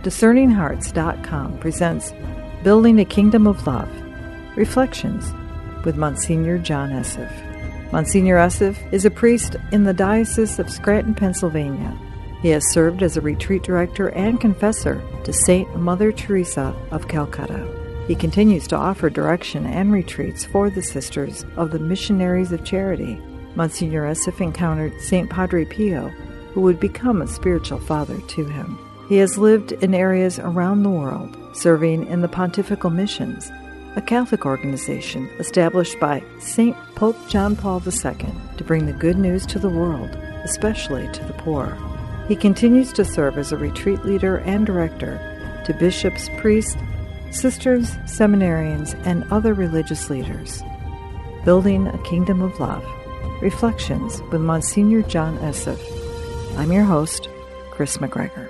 DiscerningHearts.com presents Building a Kingdom of Love, Reflections with Monsignor John Esseff. Monsignor Esseff is a priest in the Diocese of Scranton, Pennsylvania. He has served as a retreat director and confessor to Saint Mother Teresa of Calcutta. He continues to offer direction and retreats for the Sisters of the Missionaries of Charity. Monsignor Esseff encountered Saint Padre Pio, who would become a spiritual father to him. He has lived in areas around the world, serving in the Pontifical Missions, a Catholic organization established by St. Pope John Paul II to bring the good news to the world, especially to the poor. He continues to serve as a retreat leader and director to bishops, priests, sisters, seminarians, and other religious leaders. Building a Kingdom of Love, Reflections with Monsignor John Esseff. I'm your host, Chris McGregor.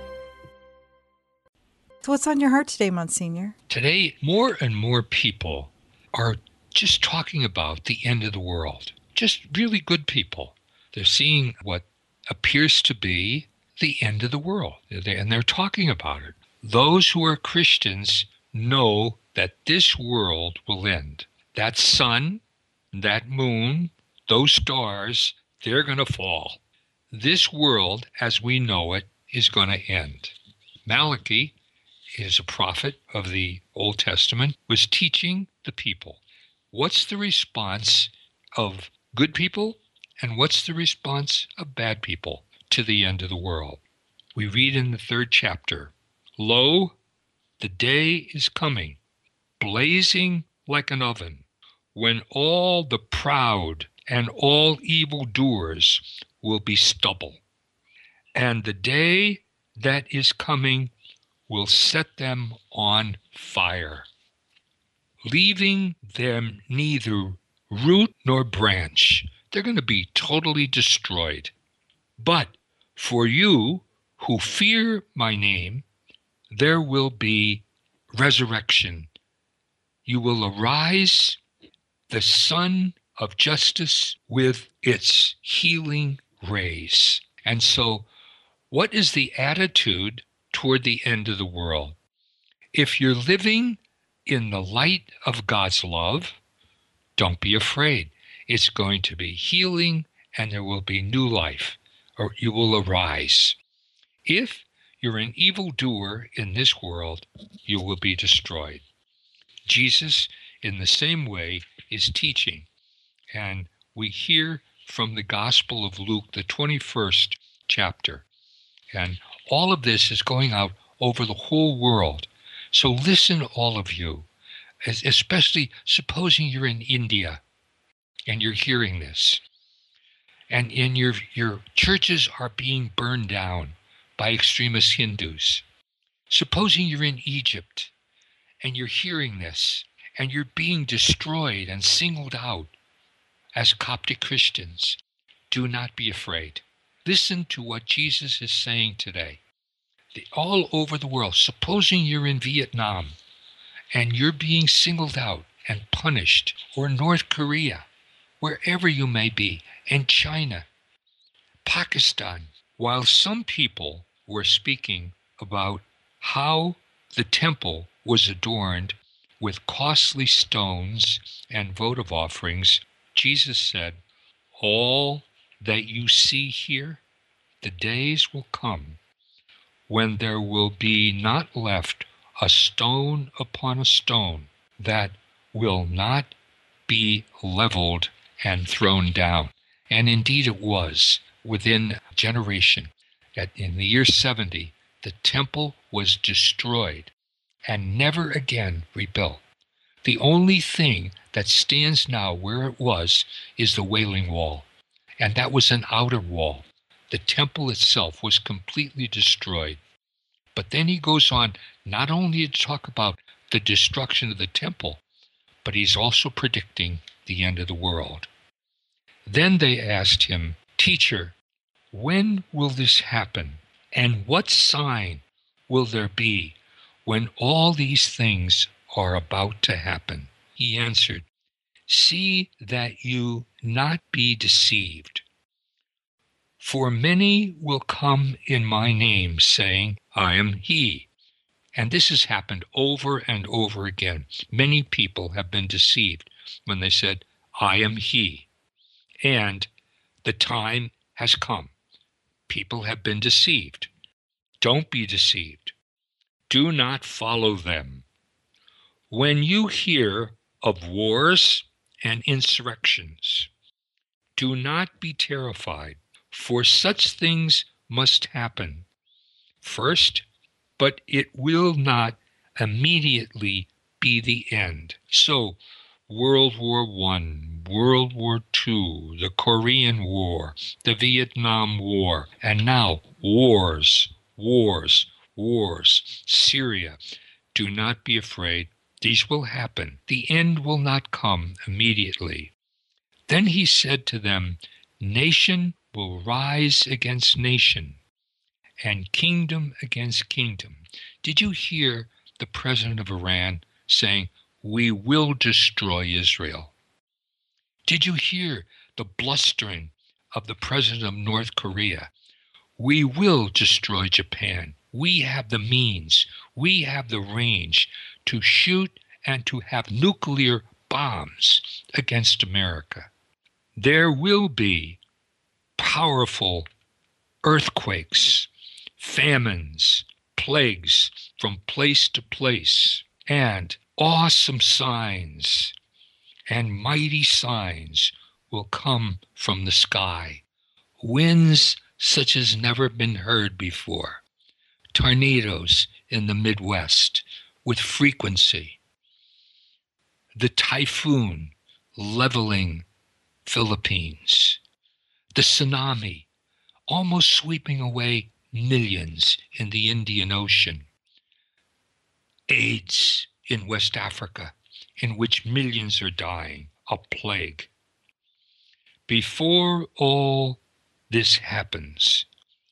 So what's on your heart today, Monsignor? Today, more and more people are just talking about the end of the world. Just really good people. They're seeing what appears to be the end of the world, and they're talking about it. Those who are Christians know that this world will end. That sun, that moon, those stars, they're going to fall. This world, as we know it, is going to end. Malachi is a prophet of the Old Testament, was teaching the people. What's the response of good people and what's the response of bad people to the end of the world? We read in the 3rd chapter, "Lo, the day is coming, blazing like an oven, when all the proud and all evildoers will be stubble. And the day that is coming will set them on fire, leaving them neither root nor branch." They're going to be totally destroyed. "But for you who fear my name, there will be resurrection. You will arise, the sun of justice, with its healing rays." And so, what is the attitude toward the end of the world? If you're living in the light of God's love, don't be afraid. It's going to be healing and there will be new life, or you will arise. If you're an evildoer in this world, you will be destroyed. Jesus, in the same way, is teaching. And we hear from the Gospel of Luke, the 21st chapter. And all of this is going out over the whole world. So listen, all of you, especially supposing you're in India and you're hearing this. And in your churches are being burned down by extremist Hindus. Supposing you're in Egypt and you're hearing this and you're being destroyed and singled out as Coptic Christians. Do not be afraid. Listen to what Jesus is saying today. All over the world, supposing you're in Vietnam and you're being singled out and punished, or North Korea, wherever you may be, and China, Pakistan, while some people were speaking about how the temple was adorned with costly stones and votive offerings, Jesus said, "All that you see here, the days will come when there will be not left a stone upon a stone that will not be leveled and thrown down." And indeed it was. Within a generation, in the year 70, the temple was destroyed and never again rebuilt. The only thing that stands now where it was is the Wailing Wall, and that was an outer wall. The temple itself was completely destroyed. But then he goes on not only to talk about the destruction of the temple, but he's also predicting the end of the world. Then they asked him, "Teacher, when will this happen? And what sign will there be when all these things are about to happen?" He answered, "See that you not be deceived. For many will come in my name, saying, I am he. And this has happened over and over again. Many people have been deceived when they said, I am he. And the time has come. People have been deceived. Don't be deceived. Do not follow them. When you hear of wars and insurrections, do not be terrified, for such things must happen first, but it will not immediately be the end. So, World War I, World War II, the Korean War, the Vietnam War, and now wars, Syria. Do not be afraid. These will happen. The end will not come immediately. Then he said to them, nation will rise against nation, and kingdom against kingdom. Did you hear the president of Iran saying, we will destroy Israel? Did you hear the blustering of the president of North Korea? We will destroy Japan. We have the means. We have the range to shoot and to have nuclear bombs against America. There will be powerful earthquakes, famines, plagues from place to place, and awesome signs and mighty signs will come from the sky. Winds such as never been heard before. Tornadoes in the Midwest with frequency. The typhoon leveling Philippines. The tsunami almost sweeping away millions in the Indian Ocean. AIDS in West Africa, in which millions are dying, a plague. Before all this happens,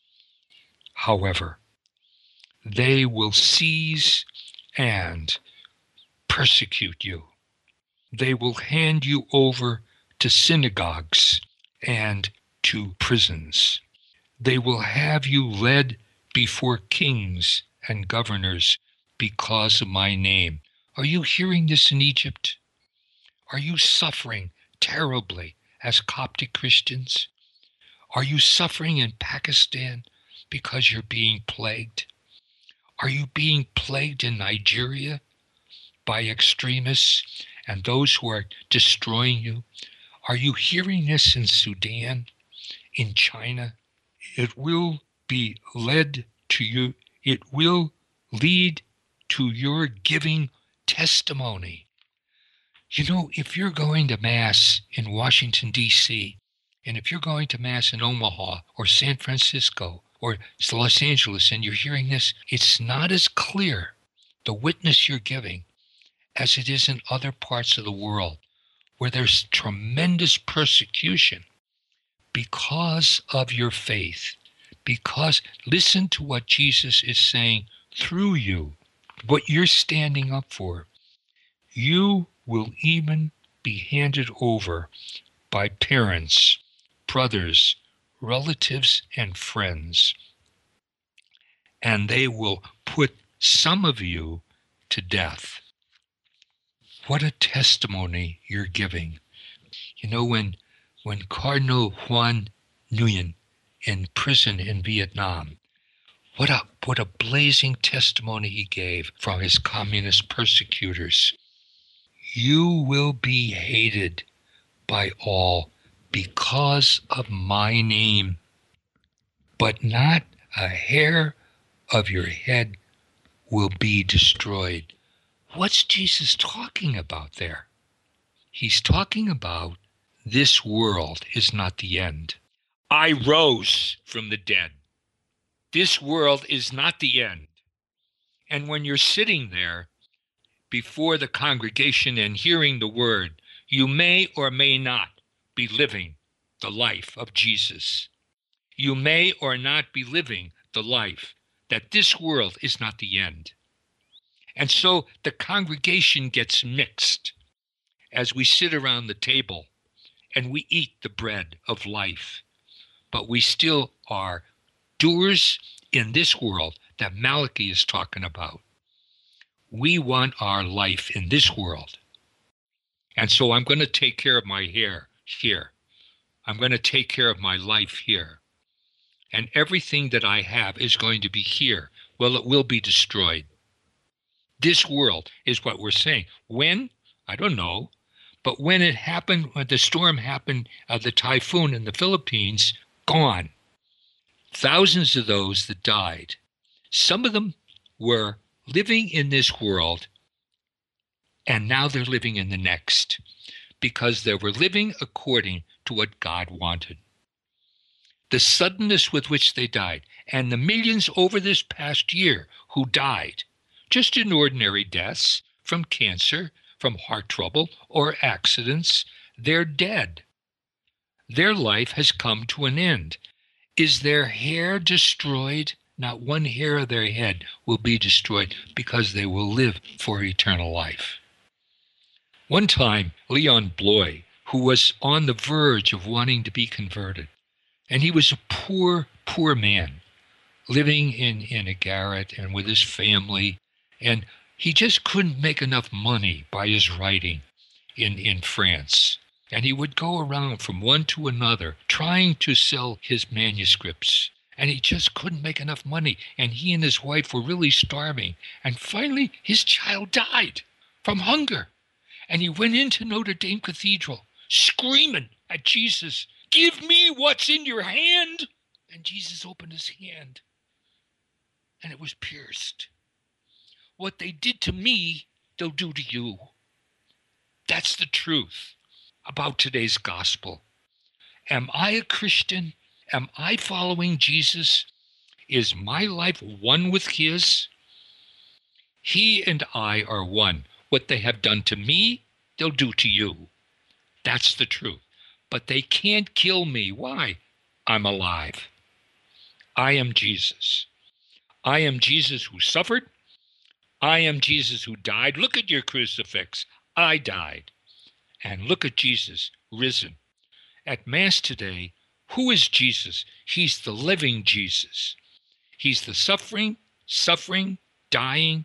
however, they will seize and persecute you. They will hand you over to synagogues and to prisons. They will have you led before kings and governors because of my name. Are you hearing this in Egypt? Are you suffering terribly as Coptic Christians? Are you suffering in Pakistan because you're being plagued? Are you being plagued in Nigeria by extremists and those who are destroying you? Are you hearing this in Sudan, in China? It will be led to you. It will lead to your giving testimony. You know, if you're going to Mass in Washington, D.C., and if you're going to Mass in Omaha or San Francisco or Los Angeles and you're hearing this, it's not as clear, the witness you're giving, as it is in other parts of the world where there's tremendous persecution because of your faith. Because listen to what Jesus is saying through you, what you're standing up for. You will even be handed over by parents, brothers, relatives, and friends. And they will put some of you to death. What a testimony you're giving. You know, when Cardinal Juan Nguyen in prison in Vietnam, what a blazing testimony he gave from his communist persecutors. You will be hated by all because of my name, but not a hair of your head will be destroyed. What's Jesus talking about there? He's talking about this world is not the end. I rose from the dead. This world is not the end. And when you're sitting there before the congregation and hearing the word, you may or may not be living the life of Jesus. You may or not be living the life that this world is not the end. And so the congregation gets mixed as we sit around the table and we eat the bread of life. but we still are doers in this world that Malachi is talking about. We want our life in this world. And so I'm going to take care of my hair here. I'm going to take care of my life here. And everything that I have is going to be here. Well, it will be destroyed. This world is what we're saying. When? I don't know. But when it happened, when the storm happened, the typhoon in the Philippines, gone. Thousands of those that died. Some of them were living in this world, and now they're living in the next, because they were living according to what God wanted. The suddenness with which they died, and the millions over this past year who died, just in ordinary deaths, from cancer, from heart trouble, or accidents, they're dead. Their life has come to an end. Is their hair destroyed? Not one hair of their head will be destroyed, because they will live for eternal life. One time, Leon Bloy, who was on the verge of wanting to be converted, and he was a poor, poor man, living in a garret and with his family, and he just couldn't make enough money by his writing in France. And he would go around from one to another trying to sell his manuscripts. And he just couldn't make enough money. And he and his wife were really starving. And finally, his child died from hunger. And he went into Notre Dame Cathedral screaming at Jesus, "Give me what's in your hand." And Jesus opened his hand, and it was pierced. What they did to me, they'll do to you. That's the truth about today's gospel. Am I a Christian? Am I following Jesus? Is my life one with his? He and I are one. What they have done to me, they'll do to you. That's the truth. But they can't kill me. Why? I'm alive. I am Jesus. I am Jesus who suffered. I am Jesus who died. Look at your crucifix. I died. And look at Jesus risen. At Mass today, who is Jesus? He's the living Jesus. He's the suffering, dying,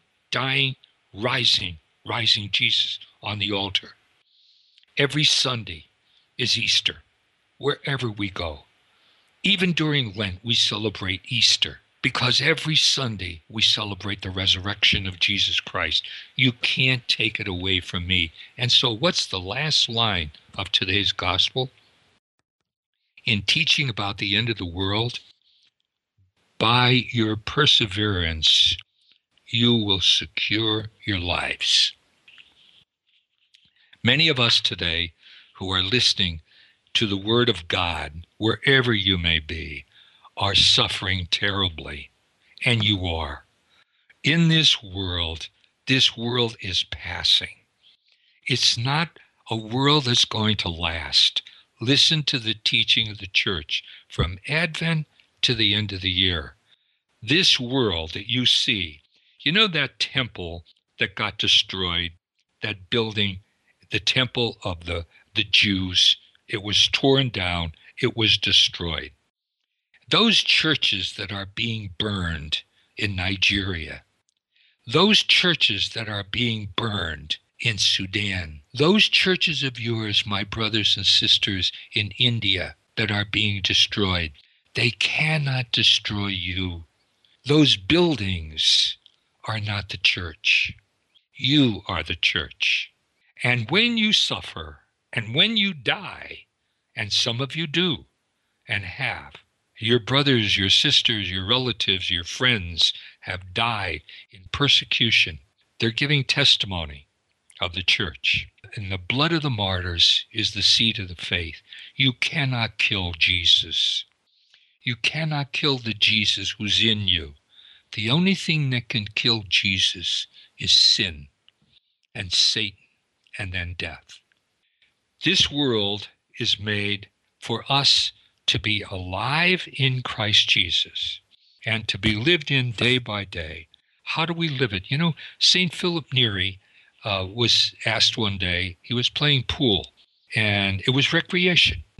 rising Jesus on the altar. Every Sunday is Easter, wherever we go. Even during Lent, we celebrate Easter, because every Sunday we celebrate the resurrection of Jesus Christ. You can't take it away from me. And so what's the last line of today's gospel? In teaching about the end of the world, by your perseverance, you will secure your lives. Many of us today who are listening to the Word of God, wherever you may be, are suffering terribly, and you are. In this world is passing. It's not a world that's going to last. Listen to the teaching of the church from Advent to the end of the year. This world that you see, you know that temple that got destroyed, that building, the temple of the Jews, it was torn down, it was destroyed. Those churches that are being burned in Nigeria, those churches that are being burned in Sudan, those churches of yours, my brothers and sisters in India, that are being destroyed, they cannot destroy you. Those buildings are not the church. You are the church. And when you suffer, and when you die, and some of you do and have, your brothers, your sisters, your relatives, your friends have died in persecution, they're giving testimony of the church. And the blood of the martyrs is the seed of the faith. You cannot kill Jesus. You cannot kill the Jesus who's in you. The only thing that can kill Jesus is sin and Satan and then death. This world is made for us to be alive in Christ Jesus and to be lived in day by day. How do we live it? You know, St. Philip Neri was asked one day, he was playing pool, and it was recreation.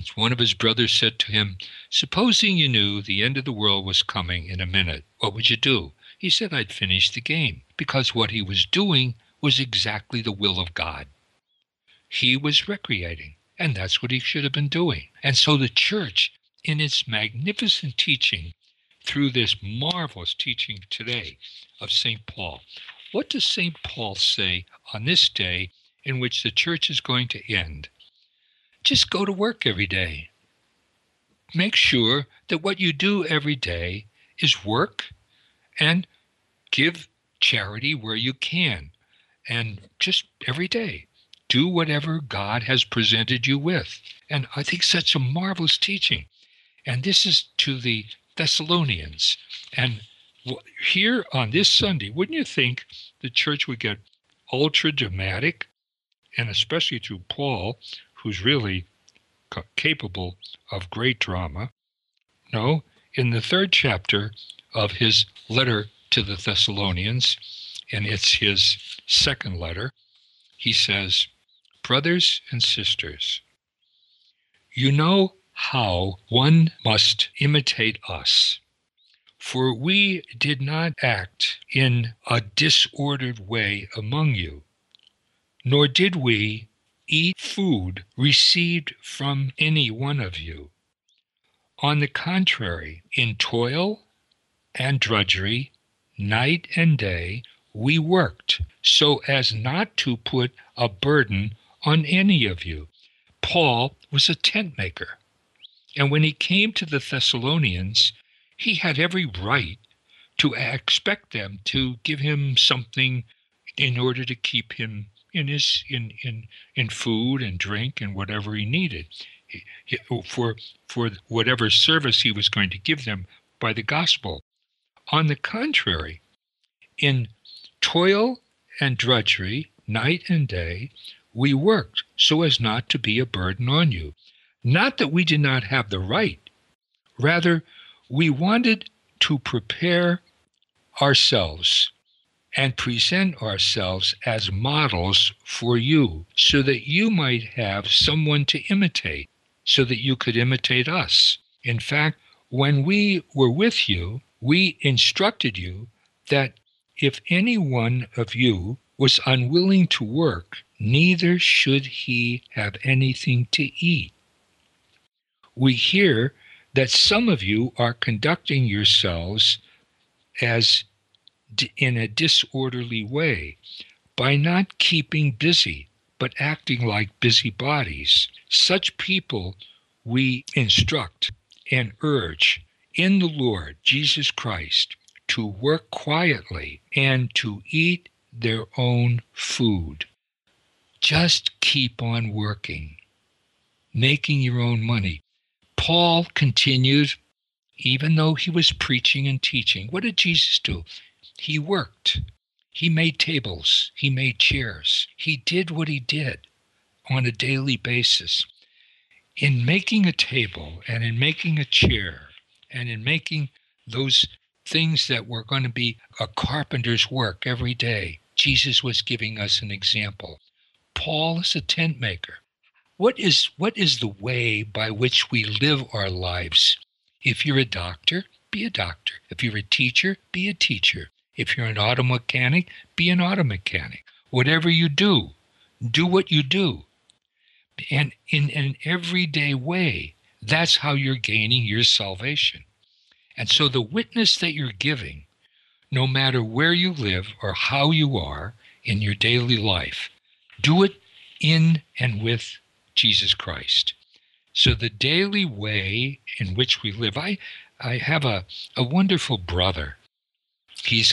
Thessalonians. One of his brothers said to him, "Supposing you knew the end of the world was coming in a minute, what would you do?" He said, "I'd finish the game," because what he was doing was exactly the will of God. He was recreating, and that's what he should have been doing. And so the church, in its magnificent teaching, through this marvelous teaching today of St. Paul, what does St. Paul say on this day in which the church is going to end? Just go to work every day. Make sure that what you do every day is work and give charity where you can. And just every day, do whatever God has presented you with. And I think such a marvelous teaching. And this is to the Thessalonians. And here on this Sunday, wouldn't you think the church would get ultra dramatic? And especially through Paul, who's really capable of great drama. No, in the 3rd chapter of his letter to the Thessalonians, and it's his 2nd letter, he says, "Brothers and sisters, you know how one must imitate us, for we did not act in a disordered way among you, nor did we eat food received from any one of you. On the contrary, in toil and drudgery, night and day, we worked, so as not to put a burden on any of you." Paul was a tent maker, and when he came to the Thessalonians, he had every right to expect them to give him something in order to keep him in food and drink and whatever he needed for whatever service he was going to give them by the gospel. On the contrary, in toil and drudgery, night and day, we worked so as not to be a burden on you. Not that we did not have the right. Rather, we wanted to prepare ourselves and present ourselves as models for you so that you might have someone to imitate, so that you could imitate us. In fact, when we were with you, we instructed you that if any one of you was unwilling to work, neither should he have anything to eat. We hear that some of you are conducting yourselves as in a disorderly way by not keeping busy, but acting like busybodies. Such people we instruct and urge in the Lord Jesus Christ to work quietly and to eat their own food. Just keep on working, making your own money. Paul continued, even though he was preaching and teaching. What did Jesus do? He worked. He made tables. He made chairs. He did what he did on a daily basis. In making a table and in making a chair and in making those things that were going to be a carpenter's work every day, Jesus was giving us an example. Paul is a tent maker. What is the way by which we live our lives? If you're a doctor, be a doctor. If you're a teacher, be a teacher. If you're an auto mechanic, be an auto mechanic. Whatever you do what you do. And in an everyday way, that's how you're gaining your salvation. And so the witness that you're giving, no matter where you live or how you are in your daily life, do it in and with Jesus Christ. So the daily way in which we live, I have a wonderful brother. He's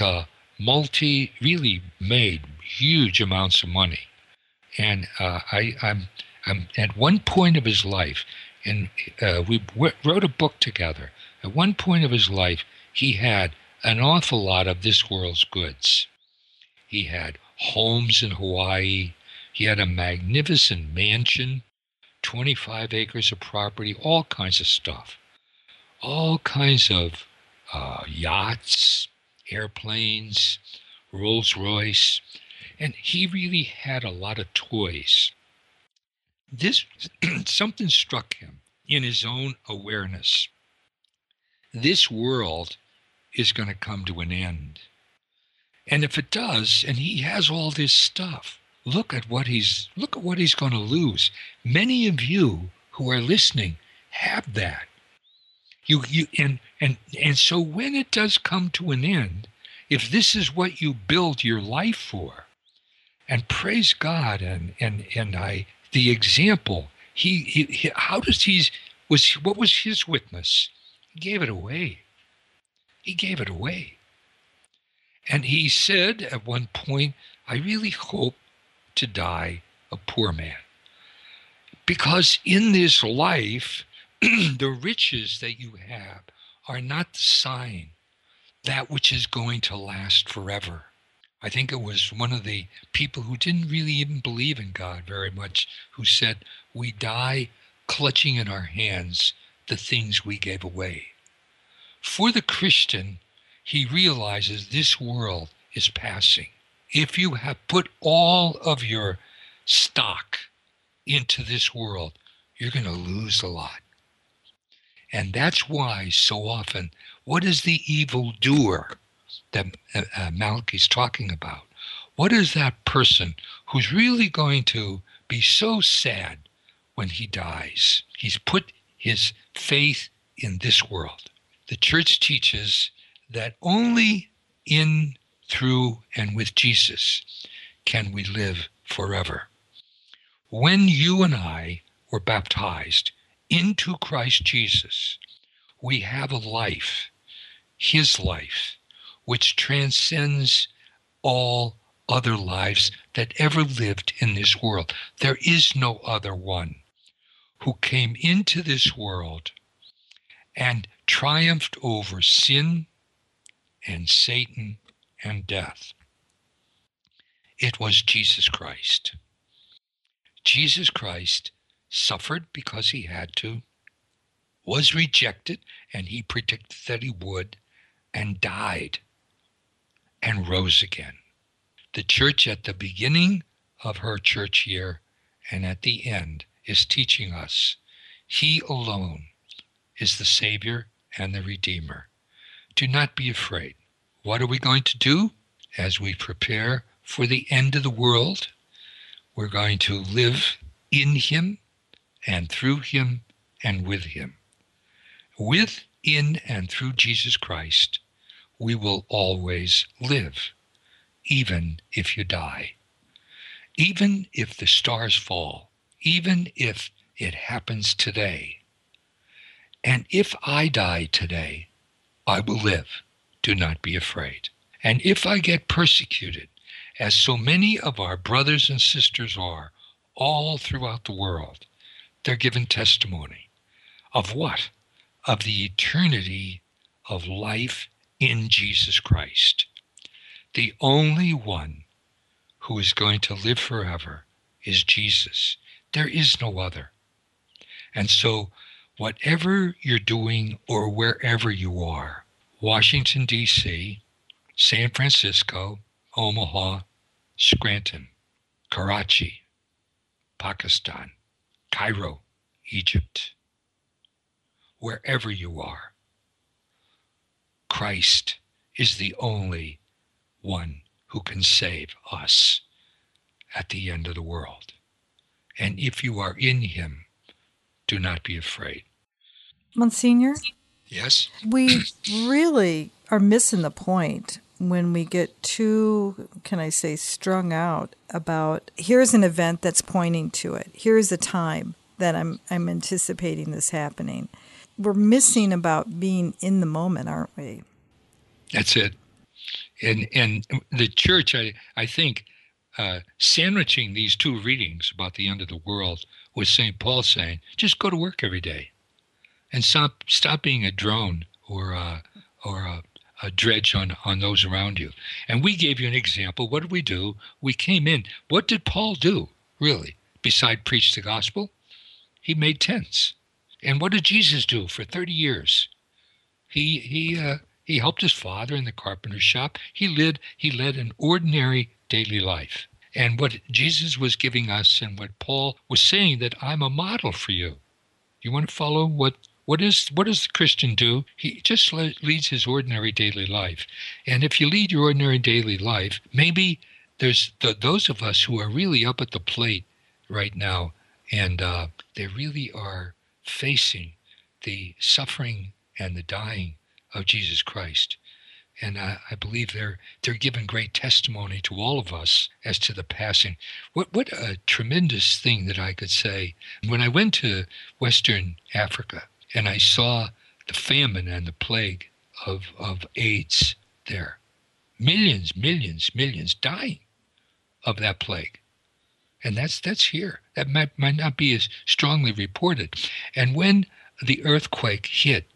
really made huge amounts of money. And I'm at one point of his life, and we wrote a book together. At one point of his life, he had an awful lot of this world's goods. He had homes in Hawaii. He had a magnificent mansion, 25 acres of property, all kinds of stuff. All kinds of yachts, airplanes, Rolls Royce. And he really had a lot of toys. Something struck him. in his own awareness. This world is going to come to an end. And if it does, and he has all this stuff, look at what he's going to lose. Many of you who are listening have that. And so when it does come to an end, if this is what you build your life for, and praise God, the example, what was his witness? He gave it away. He gave it away. And he said at one point, I really hope to die a poor man. Because in this life, the riches that you have are not the sign, that which is going to last forever. I think it was one of the people who didn't really even believe in God very much who said, we die clutching in our hands the things we gave away. For the Christian, he realizes this world is passing. If you have put all of your stock into this world, you're going to lose a lot. And that's why so often, what is the evildoer that Malachi's talking about? What is that person who's really going to be so sad when he dies? He's put his faith in this world. The church teaches that only in, through, and with Jesus can we live forever. When you and I were baptized into Christ Jesus, we have a life, his life, which transcends all other lives that ever lived in this world. There is no other one who came into this world and triumphed over sin and Satan and death. It was Jesus Christ. Jesus Christ suffered because he had to, was rejected, and he predicted that he would, and died and rose again. The church at the beginning of her church year and at the end is teaching us he alone is the Savior and the Redeemer. Do not be afraid. What are we going to do as we prepare for the end of the world? We're going to live in him and through him and with him. With, in, and through Jesus Christ, we will always live, even if you die. Even if the stars fall, even if it happens today. And if I die today, I will live. Do not be afraid. And if I get persecuted, as so many of our brothers and sisters are all throughout the world, they're given testimony of what? Of the eternity of life in Jesus Christ. The only one who is going to live forever is Jesus. There is no other. And so whatever you're doing or wherever you are, Washington, D.C., San Francisco, Omaha, Scranton, Karachi, Pakistan, Cairo, Egypt, wherever you are, Christ is the only one who can save us at the end of the world. And if you are in him, do not be afraid. Monsignor? Yes? We really are missing the point when we get too, can I say, strung out about here's an event that's pointing to it. Here's a time that I'm anticipating this happening. We're missing about being in the moment, aren't we? That's it. And the church, I think, sandwiching these two readings about the end of the world with St. Paul saying, just go to work every day and stop being a drone or a dredge on those around you. And we gave you an example. What did we do? We came in. What did Paul do, really, beside preach the gospel? He made tents. And what did Jesus do for 30 years? He helped his father in the carpenter's shop. He led an ordinary daily life. And what Jesus was giving us and what Paul was saying, that I'm a model for you. You want to follow what does the Christian do? He just leads his ordinary daily life. And if you lead your ordinary daily life, maybe there's those of us who are really up at the plate right now, and they really are facing the suffering and the dying of Jesus Christ. And I believe they're giving great testimony to all of us as to the passing. What a tremendous thing that I could say. When I went to Western Africa and I saw the famine and the plague of AIDS there, millions dying of that plague. And that's here. That might not be as strongly reported. And when the earthquake hit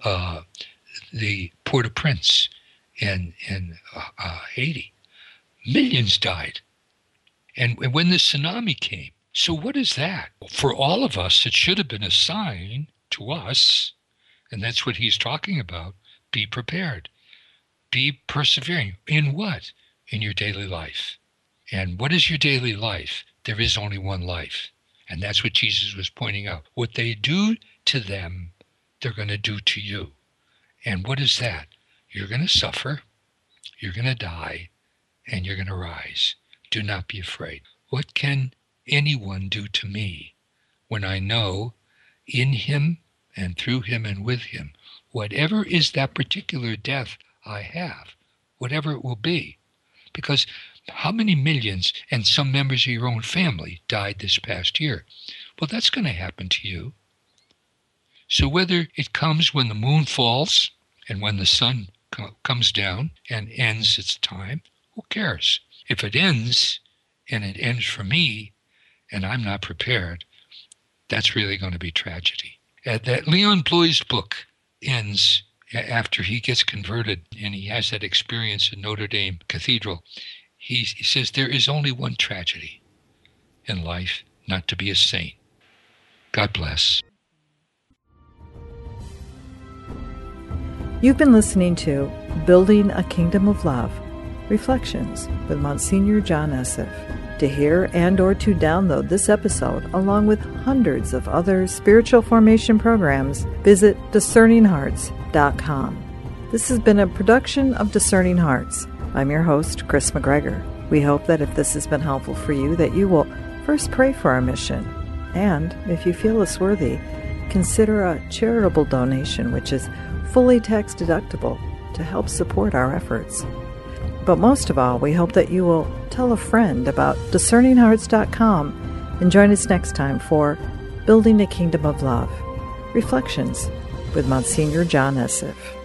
the Port-au-Prince in Haiti, millions died. And when the tsunami came, so what is that? For all of us, it should have been a sign to us, and that's what he's talking about. Be prepared. Be persevering. In what? In your daily life. And what is your daily life? There is only one life. And that's what Jesus was pointing out. What they do to them, they're going to do to you. And what is that? You're going to suffer, you're going to die, and you're going to rise. Do not be afraid. What can anyone do to me when I know in him and through him and with him, whatever is that particular death I have, whatever it will be? Because how many millions and some members of your own family died this past year? Well, that's going to happen to you. So whether it comes when the moon falls and when the sun comes down and ends its time, who cares? If it ends, and it ends for me, and I'm not prepared, that's really going to be tragedy. That Leon Bloy's book ends after he gets converted and he has that experience in Notre Dame Cathedral. He says there is only one tragedy in life, not to be a saint. God bless. You've been listening to Building a Kingdom of Love, Reflections with Monsignor John Esseff. To hear and or to download this episode, along with hundreds of other spiritual formation programs, visit discerninghearts.com. This has been a production of Discerning Hearts. I'm your host, Chris McGregor. We hope that if this has been helpful for you, that you will first pray for our mission. And if you feel us worthy, consider a charitable donation, which is fully tax deductible, to help support our efforts. But most of all, we hope that you will tell a friend about discerninghearts.com and join us next time for Building a Kingdom of Love, Reflections with Monsignor John Esseff.